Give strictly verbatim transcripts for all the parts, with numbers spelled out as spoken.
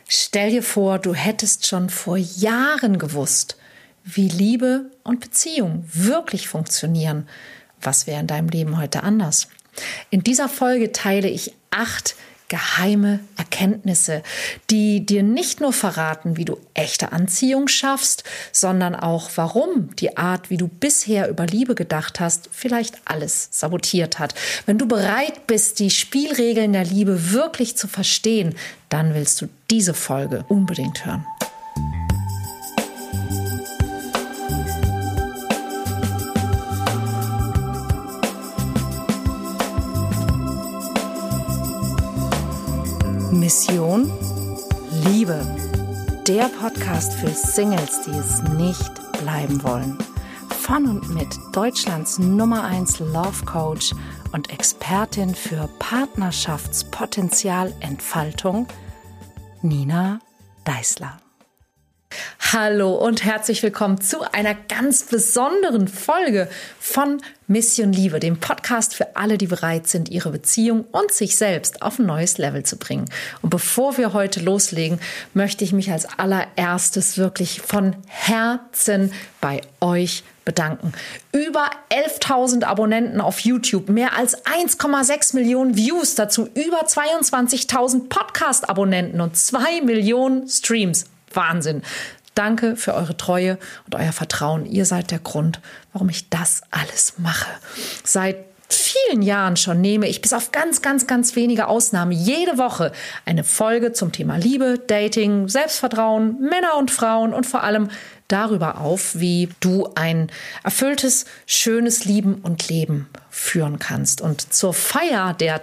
Stell dir vor, du hättest schon vor Jahren gewusst, wie Liebe und Beziehung wirklich funktionieren. Was wäre in deinem Leben heute anders? In dieser Folge teile ich acht geheime Erkenntnisse, die dir nicht nur verraten, wie du echte Anziehung schaffst, sondern auch, warum die Art, wie du bisher über Liebe gedacht hast, vielleicht alles sabotiert hat. Wenn du bereit bist, die Spielregeln der Liebe wirklich zu verstehen, dann willst du diese Folge unbedingt hören. Mission Liebe, der Podcast für Singles, die es nicht bleiben wollen. Von und mit Deutschlands Nummer eins Love Coach und Expertin für Partnerschaftspotenzialentfaltung, Nina Deißler. Hallo und herzlich willkommen zu einer ganz besonderen Folge von Mission Liebe, dem Podcast für alle, die bereit sind, ihre Beziehung und sich selbst auf ein neues Level zu bringen. Und bevor wir heute loslegen, möchte ich mich als allererstes wirklich von Herzen bei euch bedanken. Über elftausend Abonnenten auf YouTube, mehr als eins Komma sechs Millionen Views, dazu über zweiundzwanzigtausend Podcast-Abonnenten und zwei Millionen Streams. Wahnsinn. Danke für eure Treue und euer Vertrauen. Ihr seid der Grund, warum ich das alles mache. Seit vielen Jahren schon nehme ich bis auf ganz, ganz, ganz wenige Ausnahmen jede Woche eine Folge zum Thema Liebe, Dating, Selbstvertrauen, Männer und Frauen und vor allem darüber auf, wie du ein erfülltes, schönes Lieben und Leben führen kannst. Und zur Feier der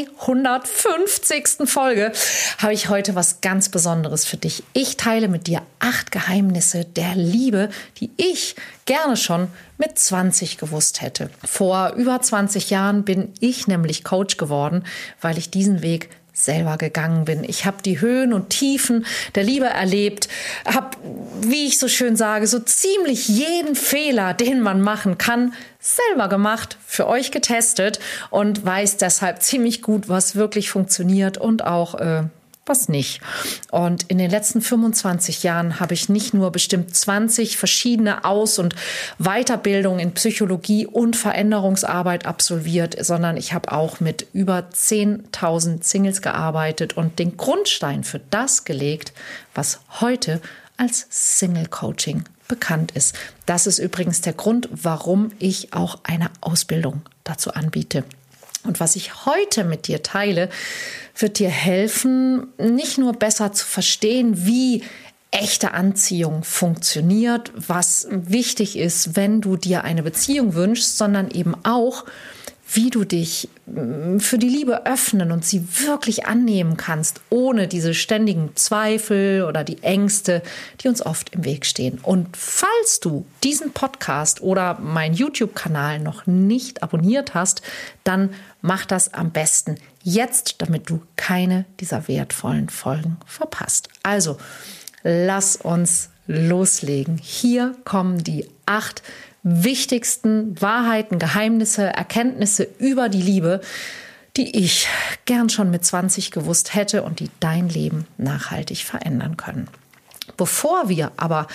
dreihundertfünfzigsten Folge habe ich heute was ganz Besonderes für dich. Ich teile mit dir acht Geheimnisse der Liebe, die ich gerne schon mit zwanzig gewusst hätte. Vor über zwanzig Jahren bin ich nämlich Coach geworden, weil ich diesen Weg selber gegangen bin. Ich habe die Höhen und Tiefen der Liebe erlebt, habe, wie ich so schön sage, so ziemlich jeden Fehler, den man machen kann, selber gemacht, für euch getestet und weiß deshalb ziemlich gut, was wirklich funktioniert und auch äh, was nicht. Und in den letzten fünfundzwanzig Jahren habe ich nicht nur bestimmt zwanzig verschiedene Aus- und Weiterbildungen in Psychologie und Veränderungsarbeit absolviert, sondern ich habe auch mit über zehntausend Singles gearbeitet und den Grundstein für das gelegt, was heute als Single-Coaching bekannt ist. Das ist übrigens der Grund, warum ich auch eine Ausbildung dazu anbiete. Und was ich heute mit dir teile, wird dir helfen, nicht nur besser zu verstehen, wie echte Anziehung funktioniert, was wichtig ist, wenn du dir eine Beziehung wünschst, sondern eben auch, wie du dich für die Liebe öffnen und sie wirklich annehmen kannst, ohne diese ständigen Zweifel oder die Ängste, die uns oft im Weg stehen. Und falls du diesen Podcast oder meinen YouTube-Kanal noch nicht abonniert hast, dann mach das am besten jetzt, damit du keine dieser wertvollen Folgen verpasst. Also, lass uns loslegen. Hier kommen die acht wichtigsten Wahrheiten, Geheimnisse, Erkenntnisse über die Liebe, die ich gern schon mit zwanzig gewusst hätte und die dein Leben nachhaltig verändern können. Bevor wir aber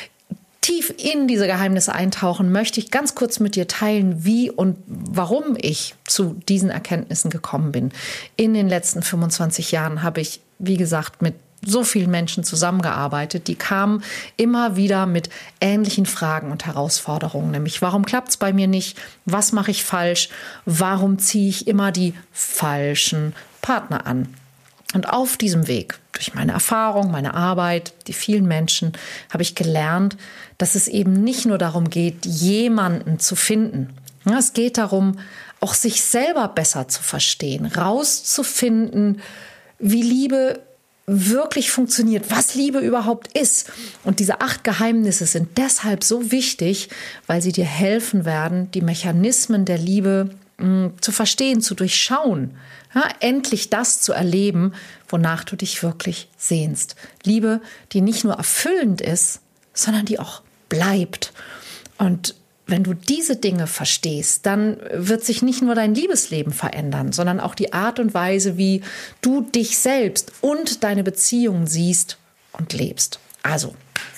tief in diese Geheimnisse eintauchen, möchte ich ganz kurz mit dir teilen, wie und warum ich zu diesen Erkenntnissen gekommen bin. In den letzten fünfundzwanzig Jahren habe ich, wie gesagt, mit so vielen Menschen zusammengearbeitet, die kamen immer wieder mit ähnlichen Fragen und Herausforderungen, nämlich warum klappt es bei mir nicht, was mache ich falsch, warum ziehe ich immer die falschen Partner an. Und auf diesem Weg, durch meine Erfahrung, meine Arbeit, die vielen Menschen, habe ich gelernt, dass es eben nicht nur darum geht, jemanden zu finden. Ja, es geht darum, auch sich selber besser zu verstehen, rauszufinden, wie Liebe wirklich funktioniert, was Liebe überhaupt ist. Und diese acht Geheimnisse sind deshalb so wichtig, weil sie dir helfen werden, die Mechanismen der Liebe mh, zu verstehen, zu durchschauen. Ja, endlich das zu erleben, wonach du dich wirklich sehnst. Liebe, die nicht nur erfüllend ist, sondern die auch bleibt. Und wenn du diese Dinge verstehst, dann wird sich nicht nur dein Liebesleben verändern, sondern auch die Art und Weise, wie du dich selbst und deine Beziehungen siehst und lebst. Also,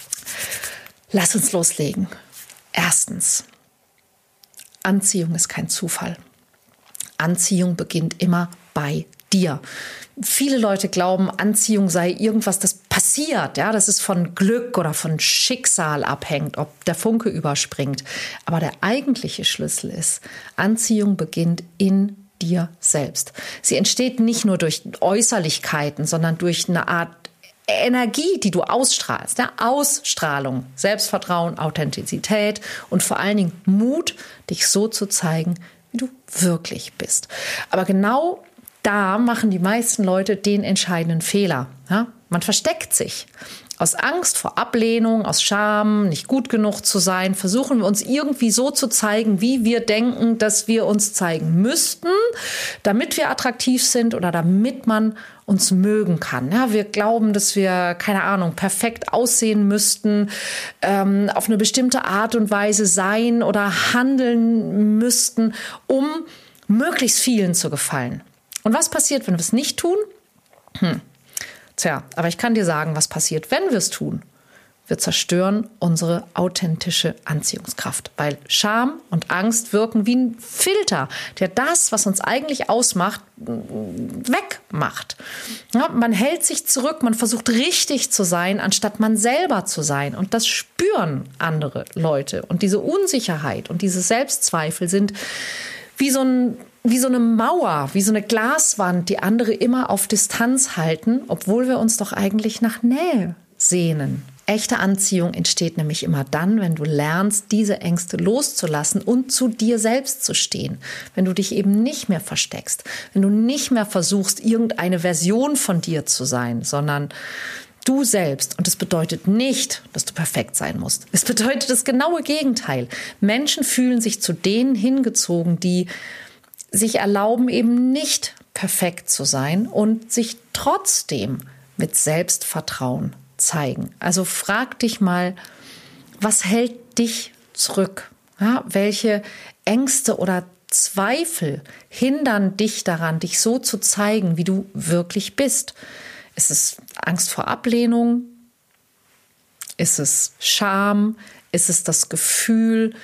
lass uns loslegen. Erstens, Anziehung ist kein Zufall. Anziehung beginnt immer bei dir. Viele Leute glauben, Anziehung sei irgendwas, das passiert. Ja, das ist von Glück oder von Schicksal abhängt, ob der Funke überspringt. Aber der eigentliche Schlüssel ist, Anziehung beginnt in dir selbst. Sie entsteht nicht nur durch Äußerlichkeiten, sondern durch eine Art Energie, die du ausstrahlst. Ja? Ausstrahlung, Selbstvertrauen, Authentizität und vor allen Dingen Mut, dich so zu zeigen, wie du wirklich bist. Aber genau da machen die meisten Leute den entscheidenden Fehler. Ja? Man versteckt sich. Aus Angst vor Ablehnung, aus Scham, nicht gut genug zu sein, versuchen wir uns irgendwie so zu zeigen, wie wir denken, dass wir uns zeigen müssten, damit wir attraktiv sind oder damit man uns mögen kann. Ja, wir glauben, dass wir, keine Ahnung, perfekt aussehen müssten, ähm, auf eine bestimmte Art und Weise sein oder handeln müssten, um möglichst vielen zu gefallen. Und was passiert, wenn wir es nicht tun? Hm. Tja, aber ich kann dir sagen, was passiert, wenn wir es tun. Wir zerstören unsere authentische Anziehungskraft, weil Scham und Angst wirken wie ein Filter, der das, was uns eigentlich ausmacht, wegmacht. Ja, man hält sich zurück, man versucht richtig zu sein, anstatt man selber zu sein. Und das spüren andere Leute. Und diese Unsicherheit und diese Selbstzweifel sind wie so ein Wie so eine Mauer, wie so eine Glaswand, die andere immer auf Distanz halten, obwohl wir uns doch eigentlich nach Nähe sehnen. Echte Anziehung entsteht nämlich immer dann, wenn du lernst, diese Ängste loszulassen und zu dir selbst zu stehen. Wenn du dich eben nicht mehr versteckst, wenn du nicht mehr versuchst, irgendeine Version von dir zu sein, sondern du selbst. Und das bedeutet nicht, dass du perfekt sein musst. Es bedeutet das genaue Gegenteil. Menschen fühlen sich zu denen hingezogen, die sich erlauben, eben nicht perfekt zu sein und sich trotzdem mit Selbstvertrauen zeigen. Also frag dich mal, was hält dich zurück? Ja, welche Ängste oder Zweifel hindern dich daran, dich so zu zeigen, wie du wirklich bist? Ist es Angst vor Ablehnung? Ist es Scham? Ist es das Gefühl,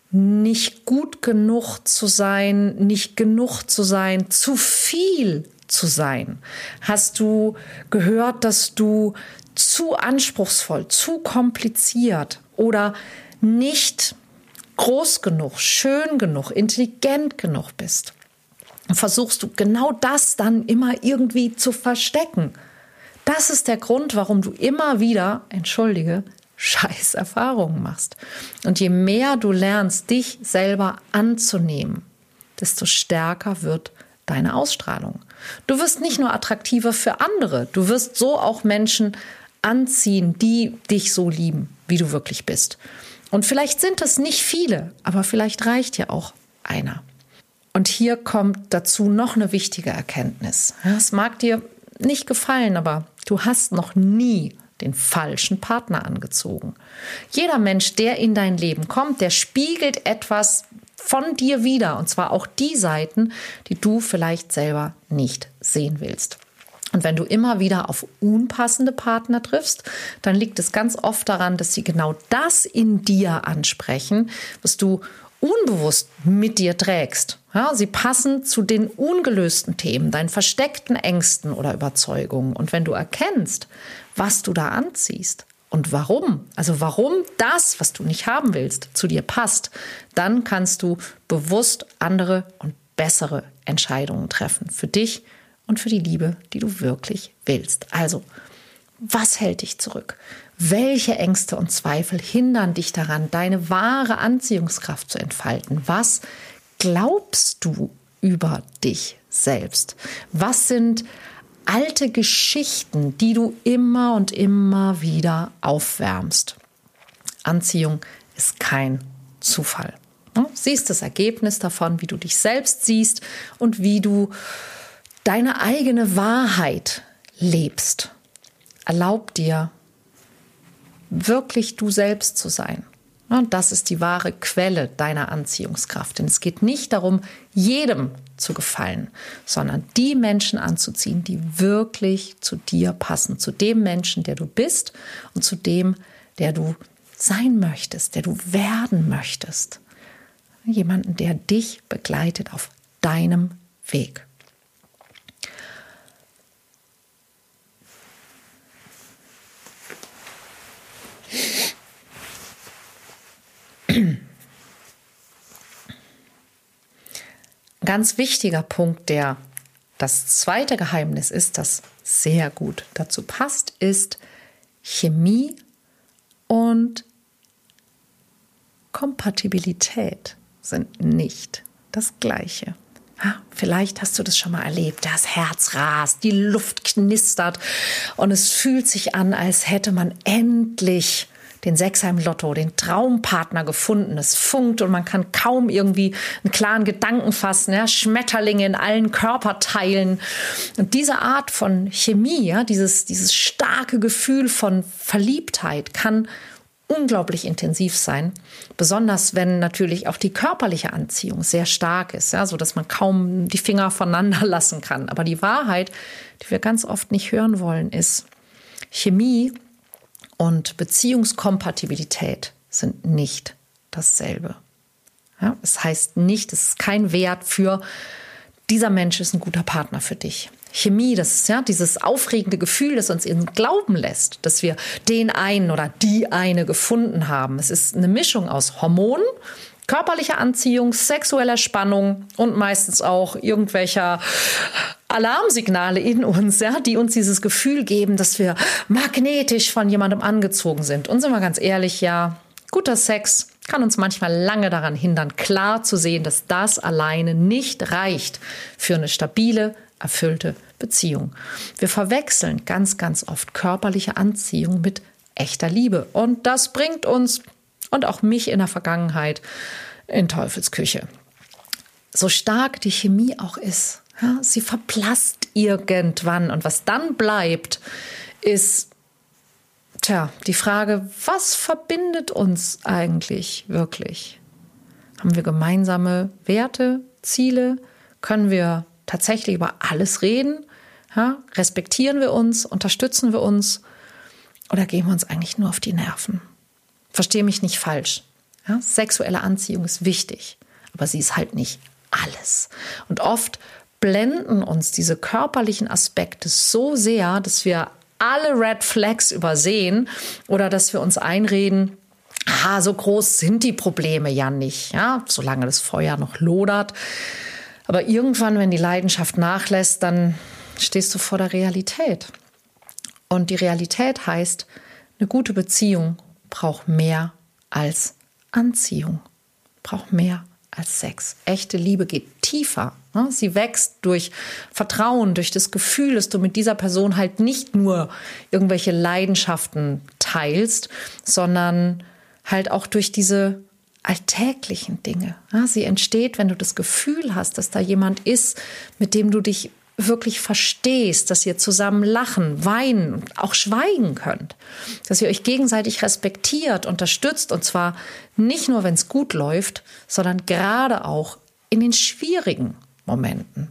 nicht gut genug zu sein, nicht genug zu sein, zu viel zu sein? Hast du gehört, dass du zu anspruchsvoll, zu kompliziert oder nicht groß genug, schön genug, intelligent genug bist? Versuchst du genau das dann immer irgendwie zu verstecken? Das ist der Grund, warum du immer wieder, entschuldige, scheiß Erfahrungen machst. Und je mehr du lernst, dich selber anzunehmen, desto stärker wird deine Ausstrahlung. Du wirst nicht nur attraktiver für andere, du wirst so auch Menschen anziehen, die dich so lieben, wie du wirklich bist. Und vielleicht sind es nicht viele, aber vielleicht reicht ja auch einer. Und hier kommt dazu noch eine wichtige Erkenntnis. Es mag dir nicht gefallen, aber du hast noch nie den falschen Partner angezogen. Jeder Mensch, der in dein Leben kommt, der spiegelt etwas von dir wider. Und zwar auch die Seiten, die du vielleicht selber nicht sehen willst. Und wenn du immer wieder auf unpassende Partner triffst, dann liegt es ganz oft daran, dass sie genau das in dir ansprechen, was du unbewusst mit dir trägst. Ja, sie passen zu den ungelösten Themen, deinen versteckten Ängsten oder Überzeugungen. Und wenn du erkennst, was du da anziehst und warum, also warum das, was du nicht haben willst, zu dir passt, dann kannst du bewusst andere und bessere Entscheidungen treffen für dich und für die Liebe, die du wirklich willst. Also, was hält dich zurück? Welche Ängste und Zweifel hindern dich daran, deine wahre Anziehungskraft zu entfalten? Was glaubst du über dich selbst? Was sind alte Geschichten, die du immer und immer wieder aufwärmst? Anziehung ist kein Zufall. Du siehst das Ergebnis davon, wie du dich selbst siehst und wie du deine eigene Wahrheit lebst. Erlaub dir, wirklich du selbst zu sein. Und das ist die wahre Quelle deiner Anziehungskraft. Denn es geht nicht darum, jedem zu gefallen, sondern die Menschen anzuziehen, die wirklich zu dir passen, zu dem Menschen, der du bist und zu dem, der du sein möchtest, der du werden möchtest. Jemanden, der dich begleitet auf deinem Weg. Ganz wichtiger Punkt, der das zweite Geheimnis ist, das sehr gut dazu passt, ist Chemie und Kompatibilität sind nicht das Gleiche. Ja, vielleicht hast du das schon mal erlebt. Das Herz rast, die Luft knistert und es fühlt sich an, als hätte man endlich den Sechser im Lotto, den Traumpartner gefunden. Es funkt und man kann kaum irgendwie einen klaren Gedanken fassen. Ja? Schmetterlinge in allen Körperteilen. Und diese Art von Chemie, ja, dieses, dieses starke Gefühl von Verliebtheit kann unglaublich intensiv sein. Besonders wenn natürlich auch die körperliche Anziehung sehr stark ist, ja, sodass man kaum die Finger voneinander lassen kann. Aber die Wahrheit, die wir ganz oft nicht hören wollen, ist, Chemie und Beziehungskompatibilität sind nicht dasselbe. Ja, es heißt nicht, es ist kein Wert für, dieser Mensch ist ein guter Partner für dich. Chemie, das ist ja dieses aufregende Gefühl, das uns eben glauben lässt, dass wir den einen oder die eine gefunden haben. Es ist eine Mischung aus Hormonen, körperlicher Anziehung, sexueller Spannung und meistens auch irgendwelcher Alarmsignale in uns, ja, die uns dieses Gefühl geben, dass wir magnetisch von jemandem angezogen sind. Und sind wir ganz ehrlich, ja, guter Sex kann uns manchmal lange daran hindern, klar zu sehen, dass das alleine nicht reicht für eine stabile, erfüllte Beziehung. Wir verwechseln ganz, ganz oft körperliche Anziehung mit echter Liebe. Und das bringt uns und auch mich in der Vergangenheit in Teufelsküche. So stark die Chemie auch ist, ja, sie verblasst irgendwann. Und was dann bleibt, ist tja, die Frage, was verbindet uns eigentlich wirklich? Haben wir gemeinsame Werte, Ziele? Können wir tatsächlich über alles reden? Ja, respektieren wir uns? Unterstützen wir uns? Oder gehen wir uns eigentlich nur auf die Nerven? Verstehe mich nicht falsch. Ja, sexuelle Anziehung ist wichtig, aber sie ist halt nicht alles. Und oft blenden uns diese körperlichen Aspekte so sehr, dass wir alle Red Flags übersehen oder dass wir uns einreden, ah, so groß sind die Probleme ja nicht, ja, solange das Feuer noch lodert. Aber irgendwann, wenn die Leidenschaft nachlässt, dann stehst du vor der Realität. Und die Realität heißt, eine gute Beziehung braucht mehr als Anziehung, braucht mehr als Sex. Echte Liebe geht tiefer. Ne? Sie wächst durch Vertrauen, durch das Gefühl, dass du mit dieser Person halt nicht nur irgendwelche Leidenschaften teilst, sondern halt auch durch diese alltäglichen Dinge. Ja? Sie entsteht, wenn du das Gefühl hast, dass da jemand ist, mit dem du dich wirklich verstehst, dass ihr zusammen lachen, weinen und auch schweigen könnt, dass ihr euch gegenseitig respektiert, unterstützt und zwar nicht nur, wenn es gut läuft, sondern gerade auch in den schwierigen Momenten.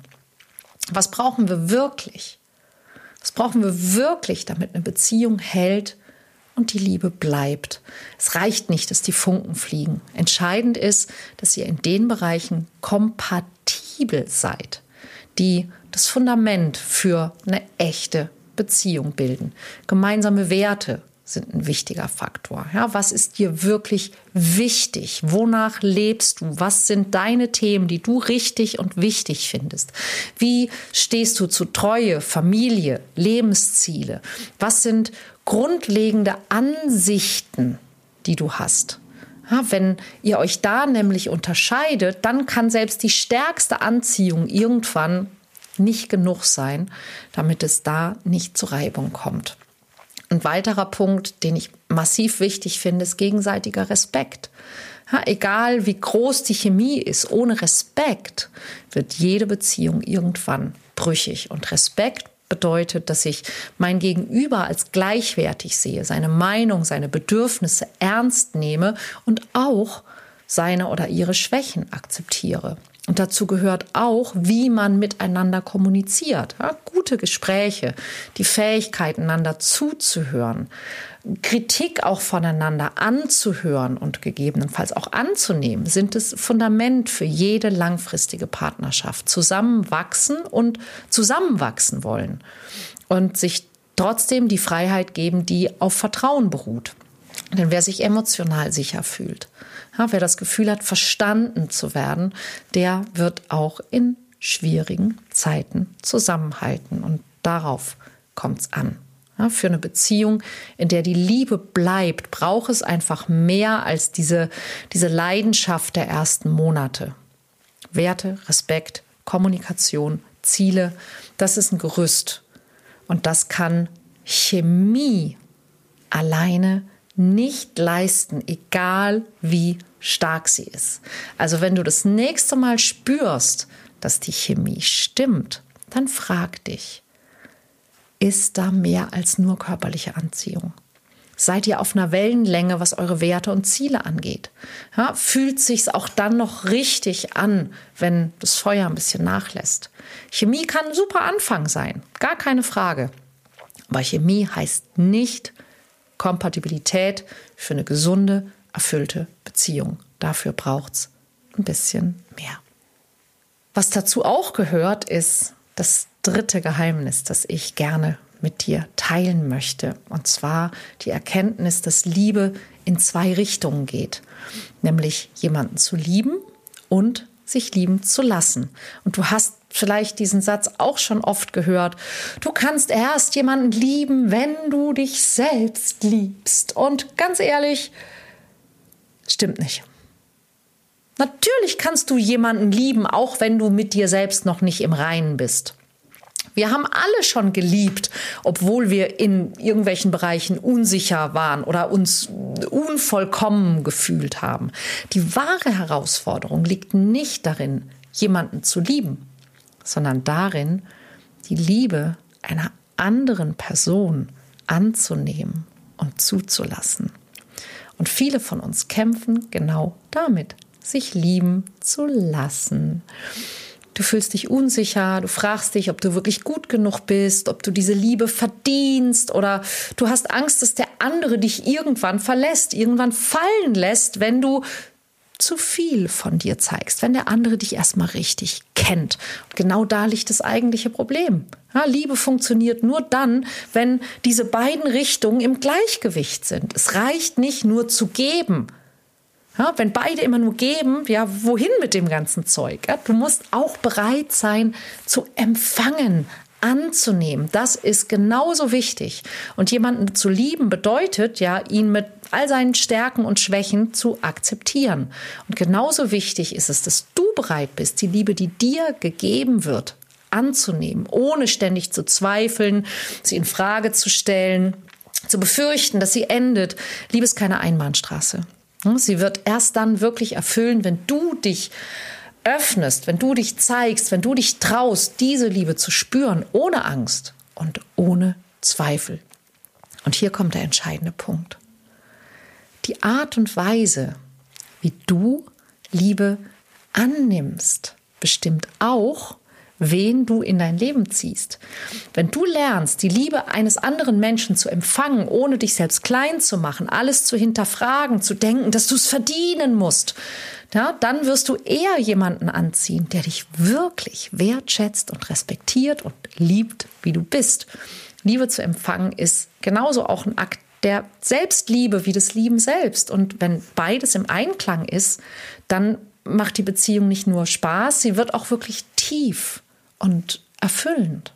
Was brauchen wir wirklich? Was brauchen wir wirklich, damit eine Beziehung hält und die Liebe bleibt? Es reicht nicht, dass die Funken fliegen. Entscheidend ist, dass ihr in den Bereichen kompatibel seid, die das Fundament für eine echte Beziehung bilden. Gemeinsame Werte sind ein wichtiger Faktor. Ja, was ist dir wirklich wichtig? Wonach lebst du? Was sind deine Themen, die du richtig und wichtig findest? Wie stehst du zu Treue, Familie, Lebensziele? Was sind grundlegende Ansichten, die du hast? Ja, wenn ihr euch da nämlich unterscheidet, dann kann selbst die stärkste Anziehung irgendwann nicht genug sein, damit es da nicht zur Reibung kommt. Ein weiterer Punkt, den ich massiv wichtig finde, ist gegenseitiger Respekt. Ja, egal wie groß die Chemie ist, ohne Respekt wird jede Beziehung irgendwann brüchig. Und Respekt bedeutet, dass ich mein Gegenüber als gleichwertig sehe, seine Meinung, seine Bedürfnisse ernst nehme und auch seine oder ihre Schwächen akzeptiere. Und dazu gehört auch, wie man miteinander kommuniziert. Ja, gute Gespräche, die Fähigkeit, einander zuzuhören, Kritik auch voneinander anzuhören und gegebenenfalls auch anzunehmen, sind das Fundament für jede langfristige Partnerschaft. Zusammenwachsen und zusammenwachsen wollen und sich trotzdem die Freiheit geben, die auf Vertrauen beruht. Denn wer sich emotional sicher fühlt, ja, wer das Gefühl hat, verstanden zu werden, der wird auch in schwierigen Zeiten zusammenhalten. Und darauf kommt es an. Ja, für eine Beziehung, in der die Liebe bleibt, braucht es einfach mehr als diese, diese Leidenschaft der ersten Monate. Werte, Respekt, Kommunikation, Ziele, das ist ein Gerüst. Und das kann Chemie alleine nicht leisten, egal wie stark sie ist. Also wenn du das nächste Mal spürst, dass die Chemie stimmt, dann frag dich, ist da mehr als nur körperliche Anziehung? Seid ihr auf einer Wellenlänge, was eure Werte und Ziele angeht? Ja, fühlt sich's auch dann noch richtig an, wenn das Feuer ein bisschen nachlässt? Chemie kann ein super Anfang sein, gar keine Frage. Aber Chemie heißt nicht Kompatibilität für eine gesunde, erfüllte Beziehung. Dafür braucht's ein bisschen mehr. Was dazu auch gehört, ist das dritte Geheimnis, das ich gerne mit dir teilen möchte. Und zwar die Erkenntnis, dass Liebe in zwei Richtungen geht. Nämlich jemanden zu lieben und sich lieben zu lassen. Und du hast vielleicht diesen Satz auch schon oft gehört. Du kannst erst jemanden lieben, wenn du dich selbst liebst. Und ganz ehrlich, stimmt nicht. Natürlich kannst du jemanden lieben, auch wenn du mit dir selbst noch nicht im Reinen bist. Wir haben alle schon geliebt, obwohl wir in irgendwelchen Bereichen unsicher waren oder uns unvollkommen gefühlt haben. Die wahre Herausforderung liegt nicht darin, jemanden zu lieben, sondern darin, die Liebe einer anderen Person anzunehmen und zuzulassen. Und viele von uns kämpfen genau damit, sich lieben zu lassen. Du fühlst dich unsicher, du fragst dich, ob du wirklich gut genug bist, ob du diese Liebe verdienst oder du hast Angst, dass der andere dich irgendwann verlässt, irgendwann fallen lässt, wenn du zu viel von dir zeigst, wenn der andere dich erstmal richtig kennt. Und genau da liegt das eigentliche Problem. Ja, Liebe funktioniert nur dann, wenn diese beiden Richtungen im Gleichgewicht sind. Es reicht nicht nur zu geben. Ja, wenn beide immer nur geben, ja, wohin mit dem ganzen Zeug? Ja, du musst auch bereit sein zu empfangen, anzunehmen. Das ist genauso wichtig. Und jemanden zu lieben bedeutet ja, ihn mit all seinen Stärken und Schwächen zu akzeptieren. Und genauso wichtig ist es, dass du bereit bist, die Liebe, die dir gegeben wird, anzunehmen, ohne ständig zu zweifeln, sie in Frage zu stellen, zu befürchten, dass sie endet. Liebe ist keine Einbahnstraße. Sie wird erst dann wirklich erfüllen, wenn du dich öffnest, wenn du dich zeigst, wenn du dich traust, diese Liebe zu spüren, ohne Angst und ohne Zweifel. Und hier kommt der entscheidende Punkt. Die Art und Weise, wie du Liebe annimmst, bestimmt auch, wen du in dein Leben ziehst. Wenn du lernst, die Liebe eines anderen Menschen zu empfangen, ohne dich selbst klein zu machen, alles zu hinterfragen, zu denken, dass du es verdienen musst, ja, dann wirst du eher jemanden anziehen, der dich wirklich wertschätzt und respektiert und liebt, wie du bist. Liebe zu empfangen ist genauso auch ein Akt der Selbstliebe wie das Lieben selbst. Und wenn beides im Einklang ist, dann macht die Beziehung nicht nur Spaß, sie wird auch wirklich tief und erfüllend.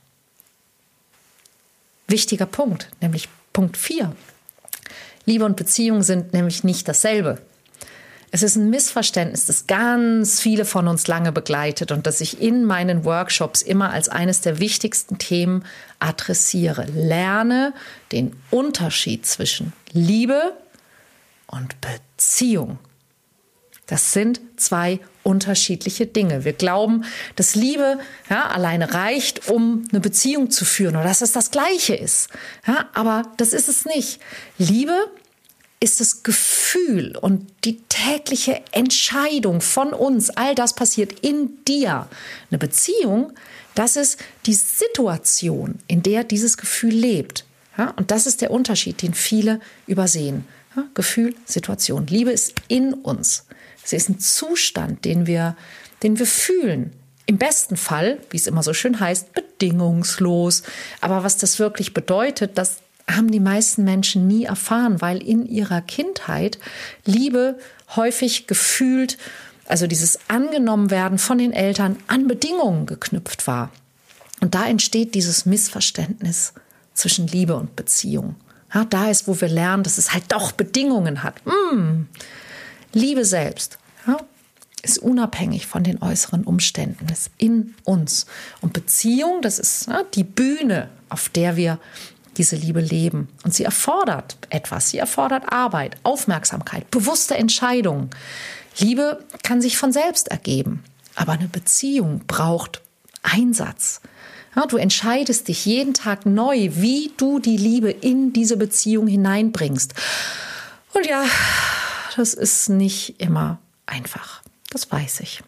Wichtiger Punkt, nämlich Punkt vier. Liebe und Beziehung sind nämlich nicht dasselbe. Es ist ein Missverständnis, das ganz viele von uns lange begleitet und das ich in meinen Workshops immer als eines der wichtigsten Themen adressiere. Lerne den Unterschied zwischen Liebe und Beziehung. Das sind zwei unterschiedliche Dinge. Wir glauben, dass Liebe ja, alleine reicht, um eine Beziehung zu führen oder dass es das Gleiche ist. Ja, aber das ist es nicht. Liebe ist das Gefühl und die tägliche Entscheidung von uns. All das passiert in dir. Eine Beziehung, das ist die Situation, in der dieses Gefühl lebt. Ja, und das ist der Unterschied, den viele übersehen. Ja, Gefühl, Situation. Liebe ist in uns. Sie ist ein Zustand, den wir, den wir fühlen. Im besten Fall, wie es immer so schön heißt, bedingungslos. Aber was das wirklich bedeutet, das haben die meisten Menschen nie erfahren, weil in ihrer Kindheit Liebe häufig gefühlt, also dieses Angenommenwerden von den Eltern an Bedingungen geknüpft war. Und da entsteht dieses Missverständnis zwischen Liebe und Beziehung. Ja, da ist, wo wir lernen, dass es halt doch Bedingungen hat. Mm. Liebe selbst ja, ist unabhängig von den äußeren Umständen, ist in uns. Und Beziehung, das ist ja, die Bühne, auf der wir diese Liebe leben. Und sie erfordert etwas. Sie erfordert Arbeit, Aufmerksamkeit, bewusste Entscheidungen. Liebe kann sich von selbst ergeben. Aber eine Beziehung braucht Einsatz. Ja, du entscheidest dich jeden Tag neu, wie du die Liebe in diese Beziehung hineinbringst. Und ja, das ist nicht immer einfach. Das weiß ich.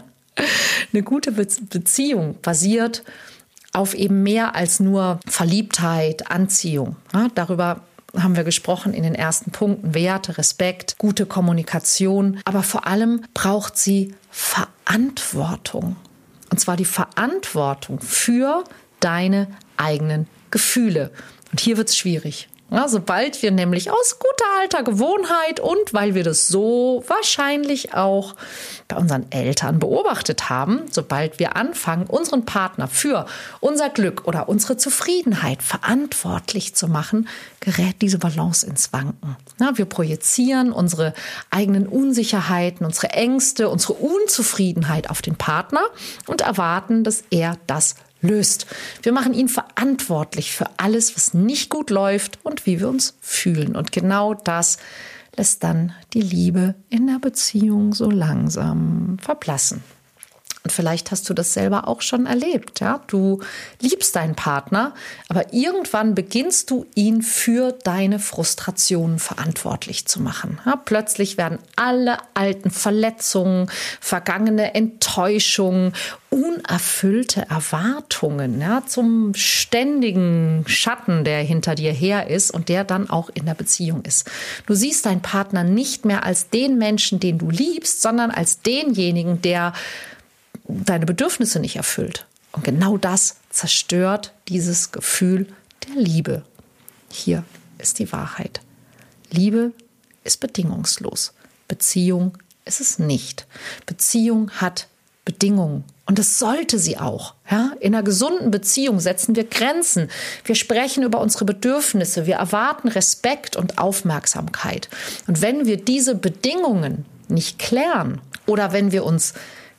Eine gute Be- Beziehung basiert auf eben mehr als nur Verliebtheit, Anziehung. Ja, darüber haben wir gesprochen in den ersten Punkten. Werte, Respekt, gute Kommunikation. Aber vor allem braucht sie Verantwortung. Und zwar die Verantwortung für deine eigenen Gefühle. Und hier wird es schwierig. Ja, sobald wir nämlich aus guter alter Gewohnheit und weil wir das so wahrscheinlich auch bei unseren Eltern beobachtet haben, sobald wir anfangen, unseren Partner für unser Glück oder unsere Zufriedenheit verantwortlich zu machen, gerät diese Balance ins Wanken. Ja, wir projizieren unsere eigenen Unsicherheiten, unsere Ängste, unsere Unzufriedenheit auf den Partner und erwarten, dass er das löst. Wir machen ihn verantwortlich für alles, was nicht gut läuft und wie wir uns fühlen. Und genau das lässt dann die Liebe in der Beziehung so langsam verblassen. Und vielleicht hast du das selber auch schon erlebt. Ja? Du liebst deinen Partner, aber irgendwann beginnst du ihn für deine Frustrationen verantwortlich zu machen. Ja? Plötzlich werden alle alten Verletzungen, vergangene Enttäuschungen, unerfüllte Erwartungen ja, zum ständigen Schatten, der hinter dir her ist und der dann auch in der Beziehung ist. Du siehst deinen Partner nicht mehr als den Menschen, den du liebst, sondern als denjenigen, der deine Bedürfnisse nicht erfüllt. Und genau das zerstört dieses Gefühl der Liebe. Hier ist die Wahrheit. Liebe ist bedingungslos. Beziehung ist es nicht. Beziehung hat Bedingungen. Und das sollte sie auch. Ja? In einer gesunden Beziehung setzen wir Grenzen. Wir sprechen über unsere Bedürfnisse. Wir erwarten Respekt und Aufmerksamkeit. Und wenn wir diese Bedingungen nicht klären oder wenn wir uns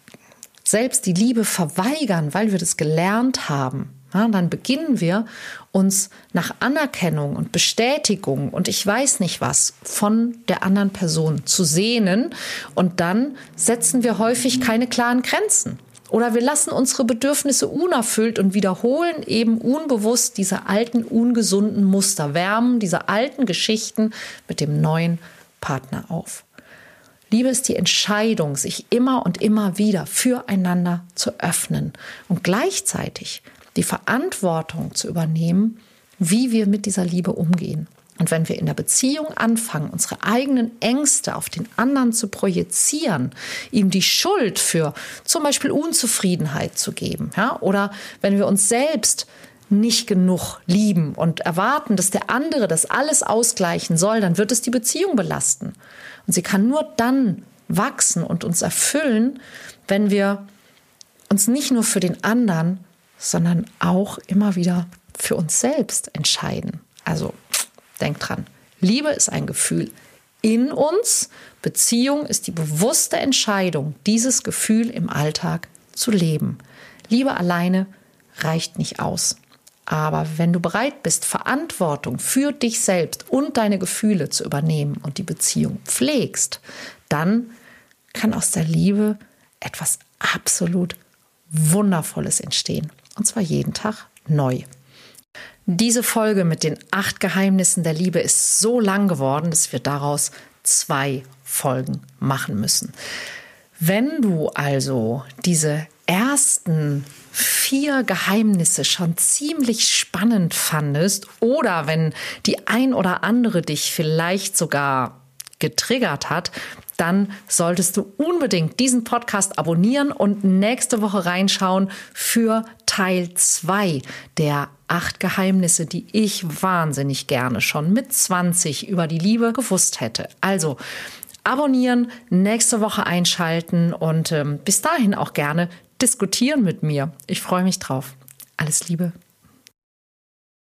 selbst die Liebe verweigern, weil wir das gelernt haben, ja, dann beginnen wir uns nach Anerkennung und Bestätigung und ich weiß nicht was von der anderen Person zu sehnen und dann setzen wir häufig keine klaren Grenzen. Oder wir lassen unsere Bedürfnisse unerfüllt und wiederholen eben unbewusst diese alten, ungesunden Muster, wärmen diese alten Geschichten mit dem neuen Partner auf. Liebe ist die Entscheidung, sich immer und immer wieder füreinander zu öffnen und gleichzeitig die Verantwortung zu übernehmen, wie wir mit dieser Liebe umgehen. Und wenn wir in der Beziehung anfangen, unsere eigenen Ängste auf den anderen zu projizieren, ihm die Schuld für zum Beispiel Unzufriedenheit zu geben, ja, oder wenn wir uns selbst nicht genug lieben und erwarten, dass der andere das alles ausgleichen soll, dann wird es die Beziehung belasten. Und sie kann nur dann wachsen und uns erfüllen, wenn wir uns nicht nur für den anderen, sondern auch immer wieder für uns selbst entscheiden. Also denk dran, Liebe ist ein Gefühl in uns, Beziehung ist die bewusste Entscheidung, dieses Gefühl im Alltag zu leben. Liebe alleine reicht nicht aus. Aber wenn du bereit bist, Verantwortung für dich selbst und deine Gefühle zu übernehmen und die Beziehung pflegst, dann kann aus der Liebe etwas absolut Wundervolles entstehen. Und zwar jeden Tag neu. Diese Folge mit den acht Geheimnissen der Liebe ist so lang geworden, dass wir daraus zwei Folgen machen müssen. Wenn du also diese ersten vier Geheimnisse schon ziemlich spannend fandest oder wenn die ein oder andere dich vielleicht sogar getriggert hat, dann solltest du unbedingt diesen Podcast abonnieren und nächste Woche reinschauen für Teil zwei der acht Geheimnisse, die ich wahnsinnig gerne schon mit zwanzig über die Liebe gewusst hätte. Also abonnieren, nächste Woche einschalten und ähm, bis dahin auch gerne diskutieren mit mir. Ich freue mich drauf. Alles Liebe.